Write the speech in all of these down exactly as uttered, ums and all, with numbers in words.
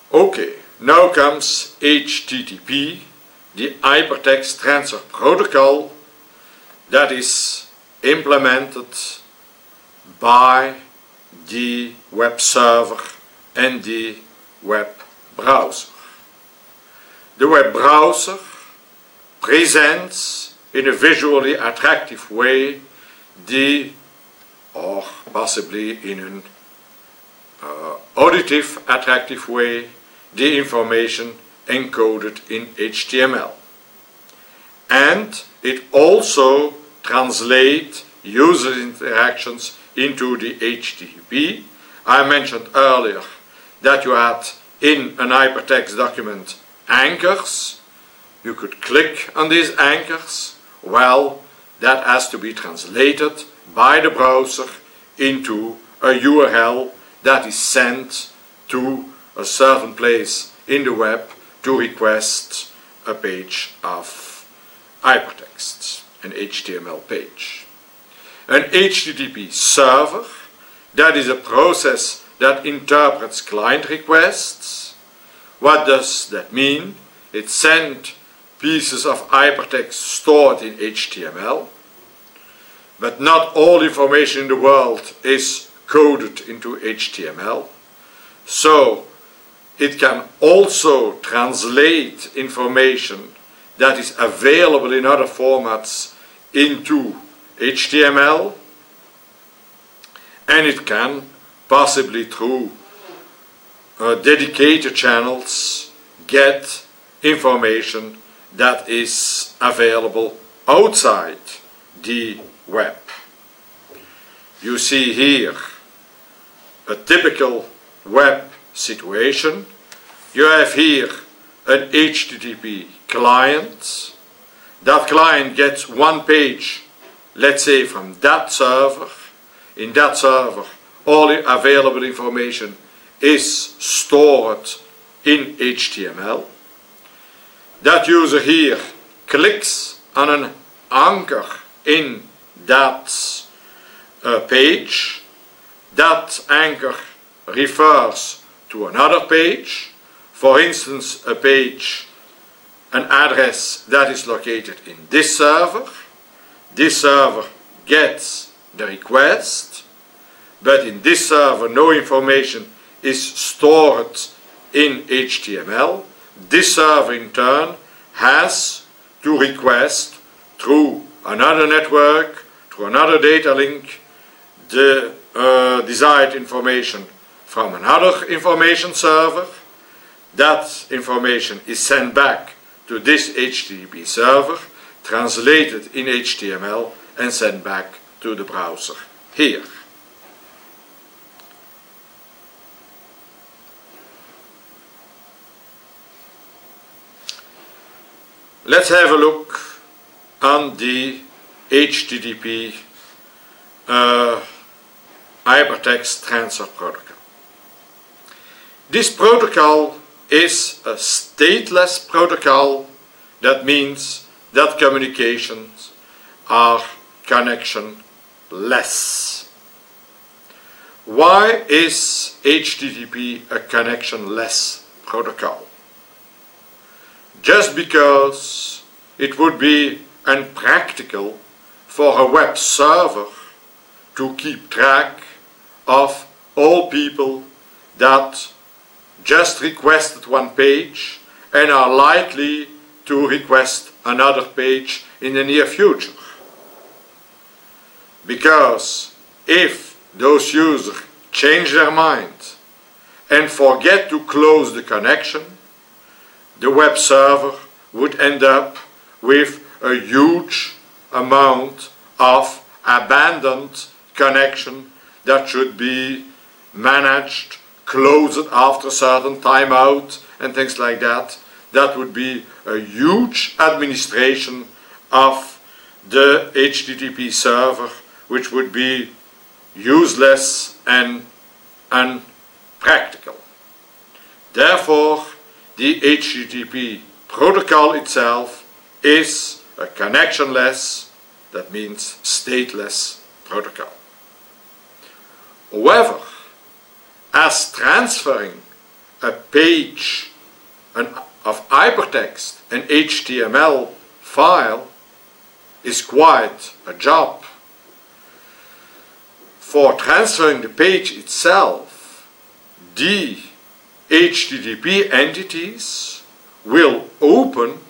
Okay, now comes H T T P, the Hypertext Transfer Protocol, that is implemented by the web server and the web browser. The web browser presents in a visually attractive way the, or possibly in an uh, auditive attractive way, the information encoded in H T M L. And it also translates user interactions into the H T T P. I mentioned earlier that you had in an hypertext document anchors. You could click on these anchors. Well, that has to be translated by the browser into a U R L that is sent to a certain place in the web to request a page of hypertext, an H T M L page. An H T T P server, that is a process that interprets client requests. What does that mean? It sends pieces of hypertext stored in H T M L, but not all information in the world is coded into H T M L. So it can also translate information that is available in other formats into H T M L, and it can, possibly through uh, dedicated channels, get information that is available outside the web. You see here a typical web situation. You have here an H T T P client. That client gets one page, let's say from that server. In that server, all available information is stored in H T M L. That user here clicks on an anchor in that uh, page. That anchor refers to another page, for instance a page, an address that is located in this server. This server gets the request, but in this server no information is stored in H T M L. This server in turn has to request through another network, through another data link, the uh, desired information from another information server. That information is sent back to this H T T P server, translated in H T M L and sent back to the browser here. Let's have a look on the H T T P uh, Hypertext Transfer Protocol. This protocol is a stateless protocol. That means that communications are connectionless. Why is H T T P a connectionless protocol? Just because it would be impractical for a web server to keep track of all people that just requested one page and are likely to request another page in the near future. Because if those users change their mind and forget to close the connection, the web server would end up with a huge amount of abandoned connection that should be managed, closed after a certain timeout and things like that. That would be a huge administration of the H T T P server, which would be useless and unpractical. Therefore, the H T T P protocol itself is a connectionless, that means stateless, protocol. However, as transferring a page an, of hypertext, an H T M L file, is quite a job. For transferring the page itself, the H T T P entities will open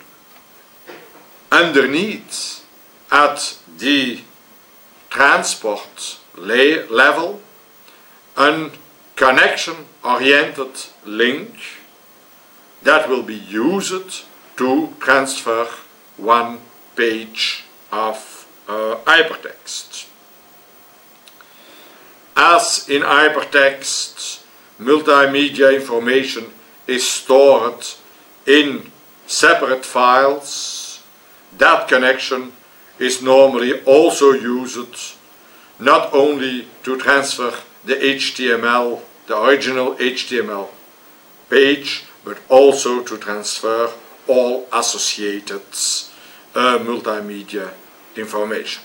underneath at the transport layer level a connection-oriented link that will be used to transfer one page of uh, hypertext. As in hypertext, multimedia information is stored in separate files, that connection is normally also used not only to transfer the H T M L, the original H T M L page, but also to transfer all associated uh, multimedia information.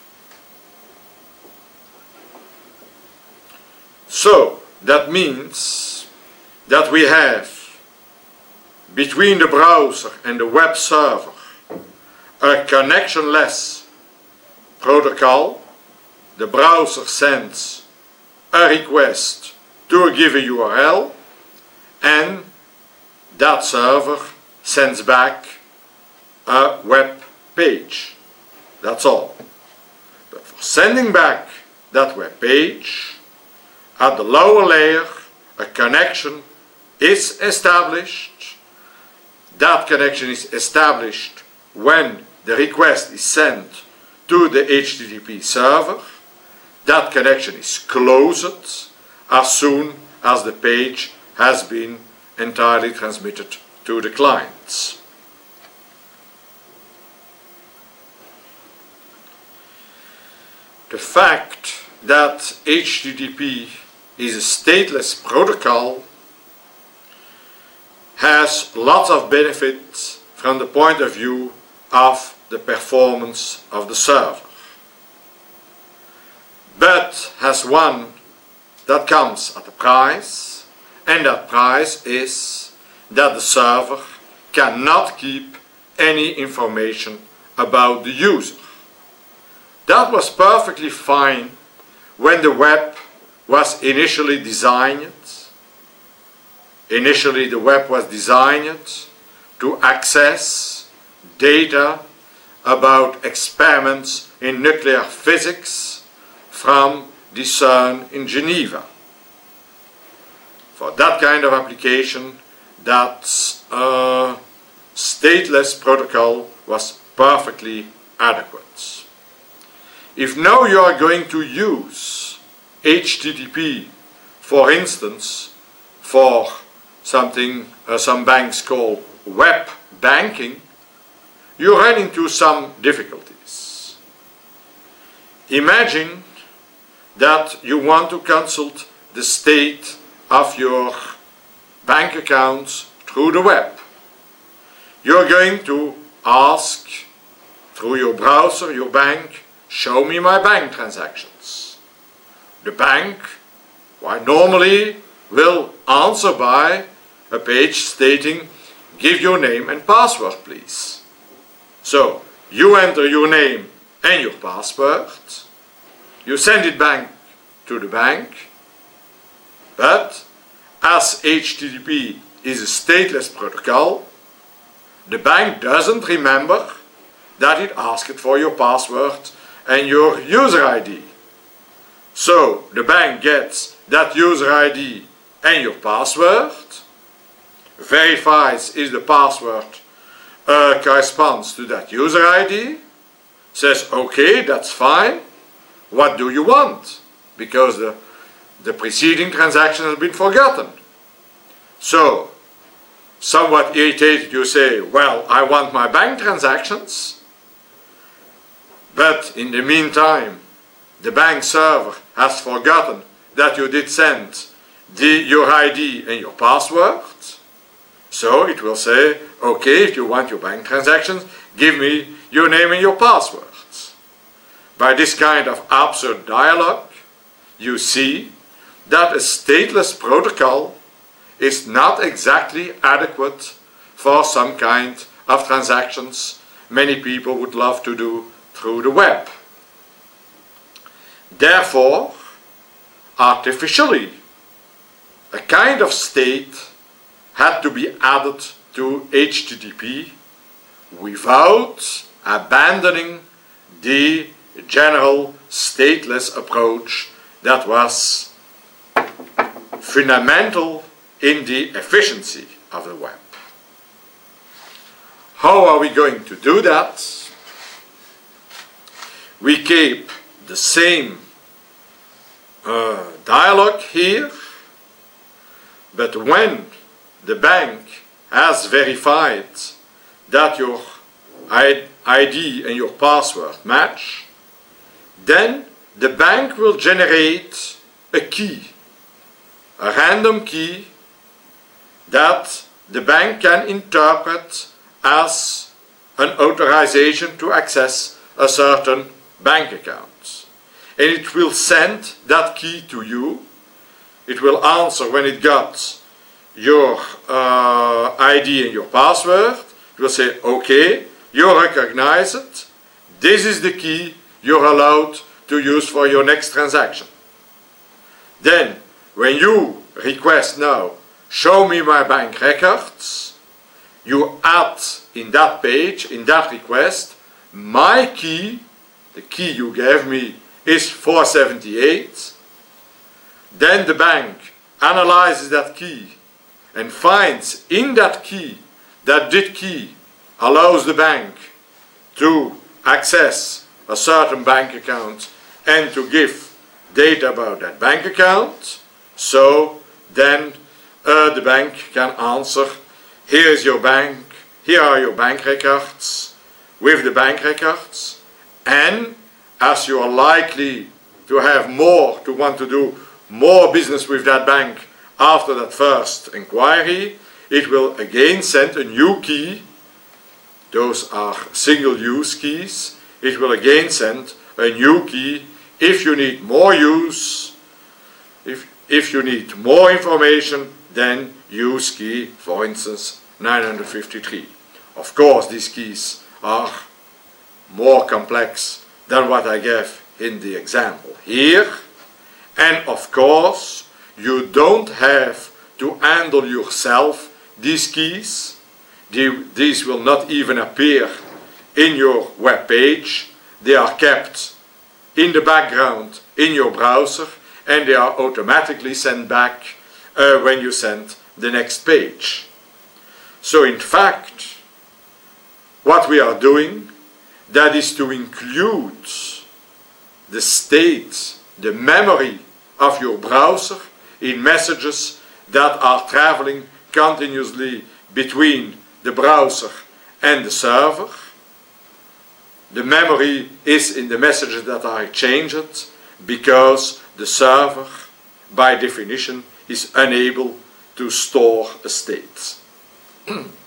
So that means that we have between the browser and the web server a connectionless protocol. The browser sends a request to a given U R L and that server sends back a web page. That's all. But for sending back that web page, at the lower layer a connection is established. That connection is established when the request is sent to the H T T P server. That connection is closed as soon as the page has been entirely transmitted to the clients. The fact that H T T P is a stateless protocol has lots of benefits from the point of view of the performance of the server, but has one that comes at a price, and that price is that the server cannot keep any information about the user. That was perfectly fine when the web was initially designed. Initially the web was designed to access data about experiments in nuclear physics from the CERN in Geneva. For that kind of application, that uh, stateless protocol was perfectly adequate. If now you are going to use H T T P, for instance, for something uh, some banks call web banking, you run into some difficulties. Imagine that you want to consult the state of your bank accounts through the web. You're going to ask through your browser, your bank, show me my bank transactions. The bank, why normally will answer by a page stating, give your name and password please. So you enter your name and your password, you send it back to the bank, but as H T T P is a stateless protocol, the bank doesn't remember that it asked for your password and your user I D. So the bank gets that user I D and your password, verifies if the password uh, corresponds to that user I D, says okay, that's fine, what do you want? Because the, the preceding transaction has been forgotten. So, somewhat irritated, you say, well, I want my bank transactions, but in the meantime the bank server has forgotten that you did send the, your I D and your password. So it will say, okay, if you want your bank transactions, give me your name and your password. By this kind of absurd dialogue, you see that a stateless protocol is not exactly adequate for some kind of transactions many people would love to do through the web. Therefore, artificially, a kind of state had to be added to H T T P without abandoning the general stateless approach that was fundamental in the efficiency of the web. How are we going to do that? We keep the same uh, dialogue here, but when the bank has verified that your I D and your password match, then the bank will generate a key, a random key that the bank can interpret as an authorization to access a certain bank account. And it will send that key to you. It will answer when it got your uh, I D and your password. It will say, okay, you recognize it. This is the key you're allowed to use for your next transaction. Then, when you request now, show me my bank records, you add in that page, in that request, my key, the key you gave me is four seventy-eight. Then the bank analyzes that key and finds in that key that that key allows the bank to access a certain bank account and to give data about that bank account. So then uh, the bank can answer, here is your bank, here are your bank records with the bank records, and as you are likely to have more, to want to do more business with that bank after that first inquiry, it will again send a new key. Those are single-use keys. It will again send a new key if you need more use, if, if you need more information, then use key, for instance, nine hundred fifty-three. Of course, these keys are more complex than what I gave in the example here. And of course, you don't have to handle yourself these keys. These will not even appear in your web page. They are kept in the background in your browser, and they are automatically sent back uh, when you send the next page. So in fact, what we are doing, that is to include the state, the memory of your browser in messages that are traveling continuously between the browser and the server. The memory is in the messages that are exchanged because the server, by definition, is unable to store a state.